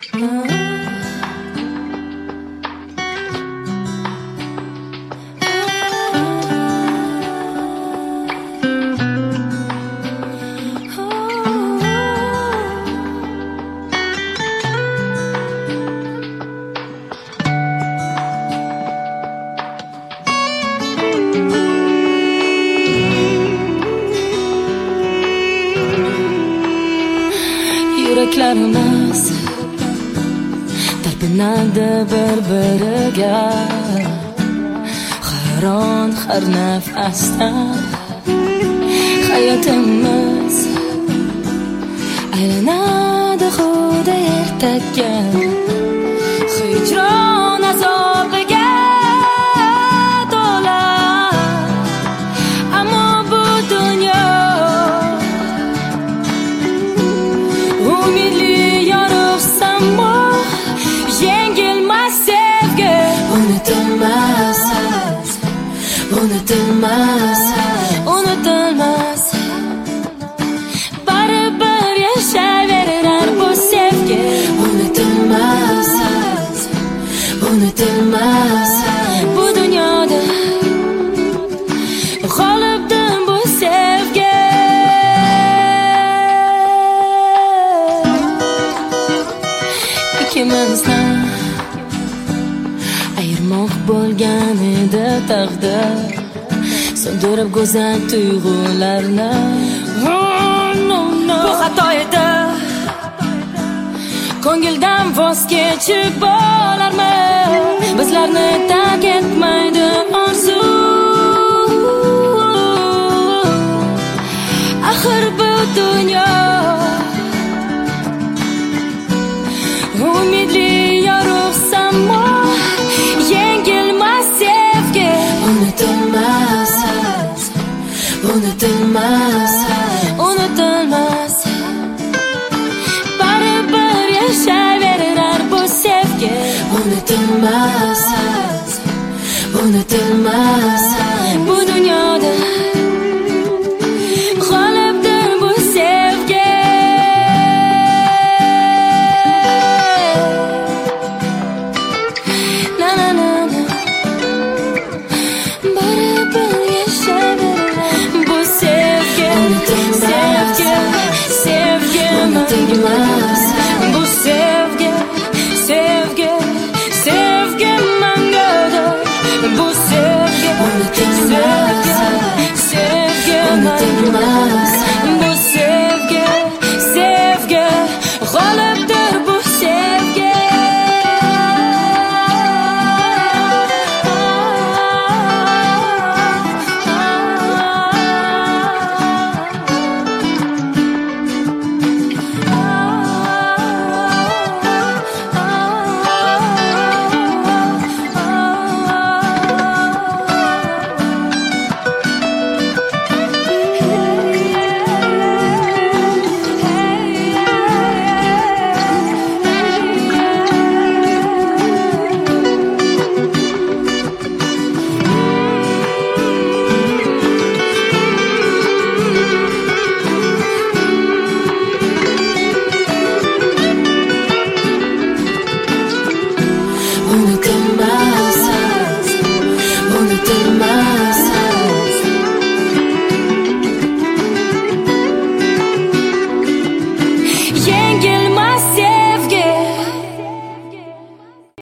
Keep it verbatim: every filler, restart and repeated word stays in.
Yuraklarimiz talpinadi bir-biriga, hayron har nafasda. Hayotimiz aylanadi xuddi ertakka, hijron azobiga to'la. Ammo bu dunyo umidli yorug' samo, yengilmas sevgi. Unutilmas, unutilmas, unutilmas. Baribir yashayverar bu sevgi. Unutilmas, unutilmas. Bu dunyoda g'olibdir bu sevgi. Ikkimizni ayirmoq bo'lgan edi taqdir, so'ndirib go'zal tuyg'ularni. Oh, no, no. Bu xato edi, ko'ngildan voz kechib bo'larmiz. Bizlarni tark etmaydi orzu, axir bu dunyo umid